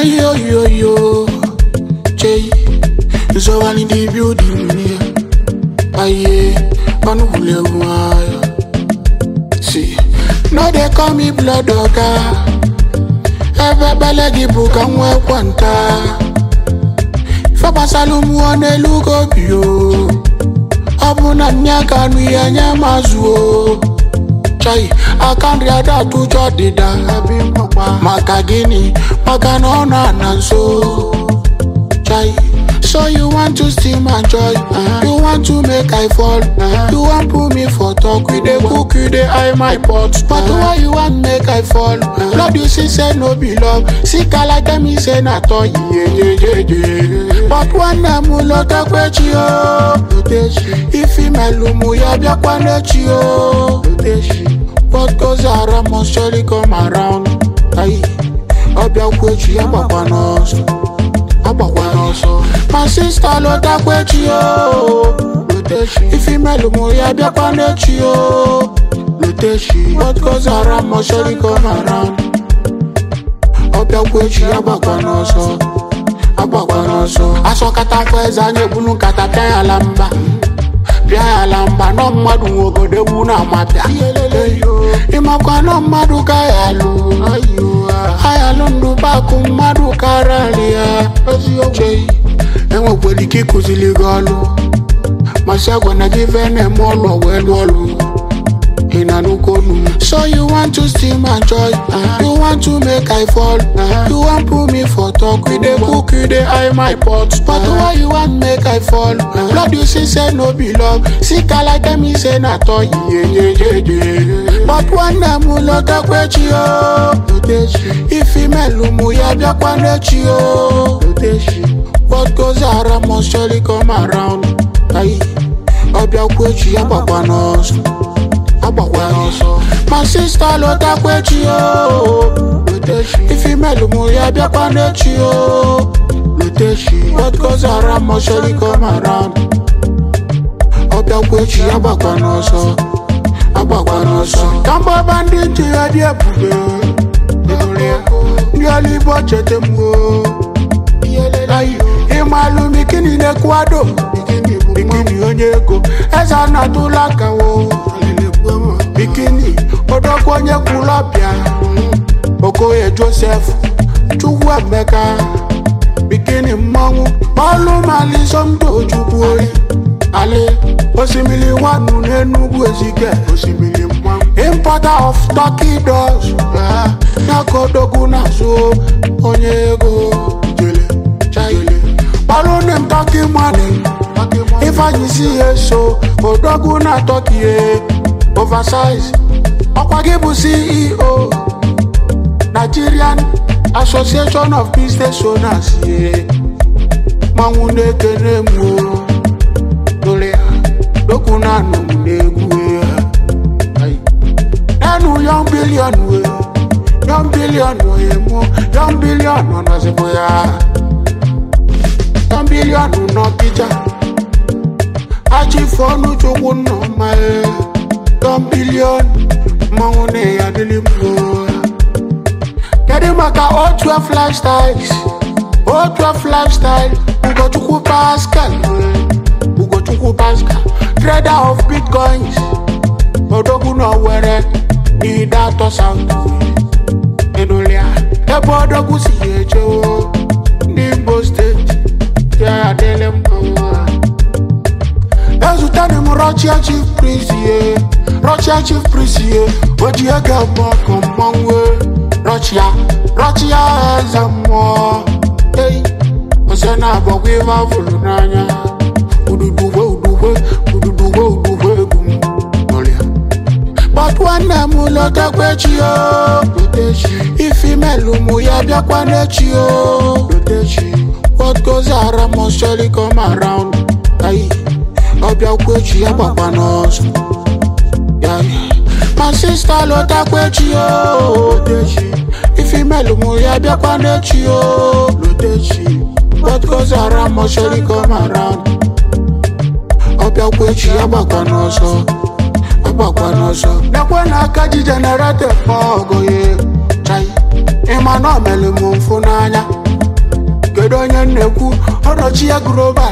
yo, Jay. So I need the building here. Aye, on who see, no they call me blood dogger. Ever belly book and wear quanta. If I pass a loom one a look up you. Abuna nyaka nwi anya mazuo. Chai, I can't read that to Jodida. Makagini, Makanona Nanso. Chai, so you want to steal my joy? You want to make I fall? You want put me for talk with the cook, you the eye my pot. But why you want make I fall? Lord, you say no be love. Sick I like them, he say not all. Yeah. But one name will not quench you. If he melumu ya bia kwanechi yo. What goes around must surely come around. Aye, obia kwechi ya bakwanos. My sister lota kwechi yo. If he melumu ya bia kwanechi yo. What goes around must surely come around. Obia kwechi ya bakwanos. Aso kata kweza nye bunu kata pya lamba. Pya lamba no madu ogode wuna mapya. Imakwa no madu kayalu. Ayalu ndubaku madu karalia. Enwe kweli kikuzili galo. Masagwa na givene molo welolu. So you want to steal my joy? You want to make I fall? You want put me for talk with the cook, you the eye my pot. But why you want make I fall? Lord, you say no be love. Sick I like them, he say not all. Yeah. But one name will not quench you. If he melumu ya bia kwanechi yo. What goes around must surely come around. Aye, obia kwechi ya bakwanos. My sister lota kwechi yo. If you melumu ya bia kwanechi yo. What goes around must surely come around. Obia kwechi ya bakwanos. Kamba banditi ya dia bube. Nyali bochete mwo. Imalu mikini ne kwado. Mikini onyeko. Eza natulaka wo. Bikini, odokwenye kulapia. Okoye Joseph, chukwe meka. Bikini mmangu, malu mali somdo chukwe. Ale, osimili wanu nenugu ezike. Osimili mmangu, importer of Turkey doors. Nakodogu naso, onyego. Jele, malu nem Turkey money. If I see a so, odogu na Turkey. Oversize, Okwagebu CEO, Nigerian Association of Business Owners. Mangune kenemu, dolea, dokuna numunegu. Enu young billion on asepoya, young billion no pija. Achi fonu chokuno mae. 1 billion, mangone ya delimbo. Kedimaka O12 lifestyles, Ugo chuku Pascal, trader of bitcoins. Odogu no were, ni dato sound. Edolia, ebo odogu si echo, Nimbo state, ya delimbo. Ezutani Russia chief priest, Russia chief priest, what you get back on Mongwe? Russia is a more. Hey, Osana Bogiva Fulunanya. But one name will not quench you. If he melumu ya bia kwanechi yo. What goes around must surely come around. Aye, obia kwechi ya bakwanos. My sister lota kwechi yo. If he melumu ya bia kwanechi yo. What goes around must surely come around. Obia kwechi ya bakwanos. Nakwana kaji generate pogo ye. Chai, imano melumu mfunanya. onye nnekwu ọnọchie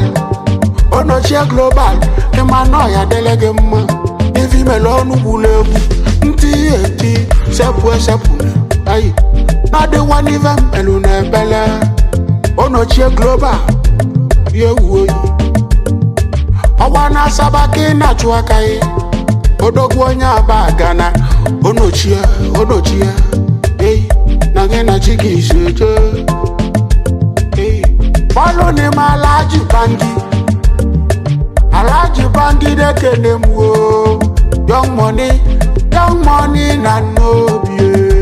global ịma nọ ya dele gị mma ife imele ọnụ gburu egwu ntị eti sepụ ayi na-adịwa n'ife mpelu na ebele ọnọchie global ya ewu oyi ọwa na-asaba ka ị na-achụ aka ya odogwu onye aba gana ọnọchie eyi na gị na chi gị isi eje bọ́ọ̀lù ni ma Alhaji Bangi dekene mu o young money na nobi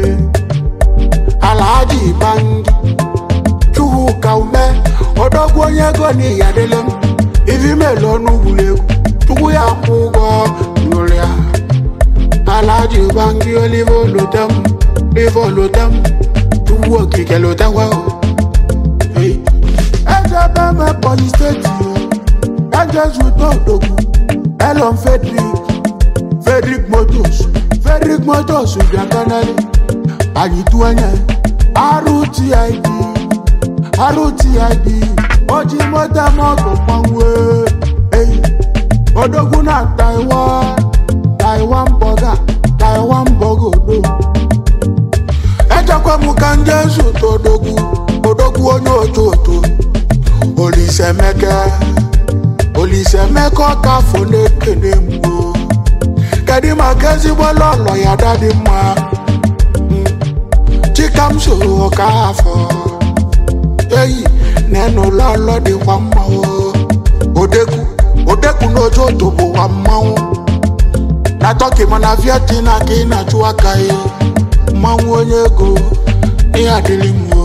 Alhaji Bangi chuhu kaume odogwu onye go ni yadele m ivi melonu gulewu chuhu ya kwugo yoria Alhaji Bangi olivo lotem chuhu okike lotewa Ejabeme police state Angels with Odogu Elon Frederick Motors with their canal Alituanya RTID Oji Mota Moto Pangwe Odogu na Taiwan Bogo Ejakwa Mukangels with Odogu onye ototo Olisemeke ọkafọ na-ekene mgbo kedu maka ezigbo lọlọ ya dadị mma Chikamso ọkafọ eyi nenu lọlọ dịkwa mma Odeku n'ojoto bụkwa mmanwụ na Tọki mana Vietnam ka ị na-achụ aka ya mmanwụ onye ego ihe adịrị mma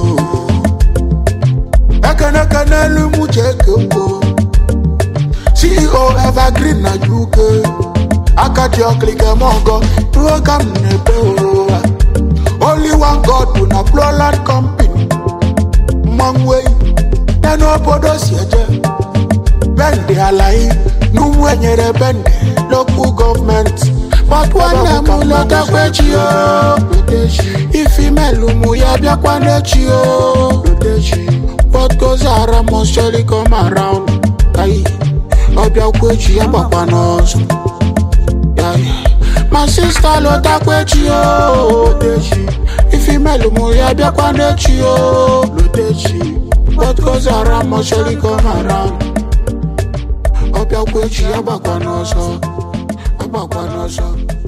Ekene muche kembo CEO Evergreen na UK Akati oklike mongo program nepe Only one God to na Plowland Company Mangway Neno podo siyeje Bende alai Numwe nyere bende Local government But wane mulota kwechiyo Ifi melumu yabia kwanechiyo What goes around must surely come around. Aye, Obia Kwechi Abakwanos. My sister Lota Kwechi If you melumu yabia kwanechi What goes around must surely come around. Obia Kwechi Abakwanos.